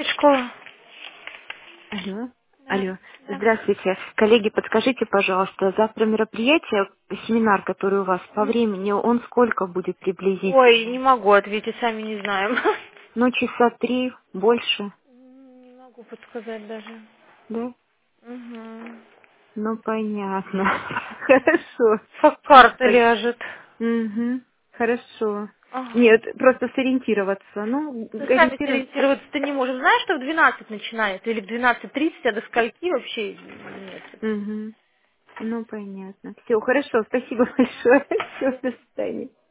Школа. Алло. Да, Алло. да. Здравствуйте. Коллеги, подскажите, пожалуйста, завтра мероприятие, семинар, который у вас по времени, он сколько будет Ой, не приблизительно? могу ответить, сами не знаем. Ну, часа 3, больше, Не могу подсказать даже. да? Угу. Ну, понятно. Хорошо. Как карта Спасибо. ляжет. Угу. Хорошо. Ага. Нет, просто сориентироваться. Ну, Мы сами ориентируемся. сориентироваться-то не можем. Знаешь, что в 12 начинается? Или в 12:30, а до скольки вообще нет. Угу. Ну, понятно. Все, хорошо. Спасибо большое. Все, до свидания.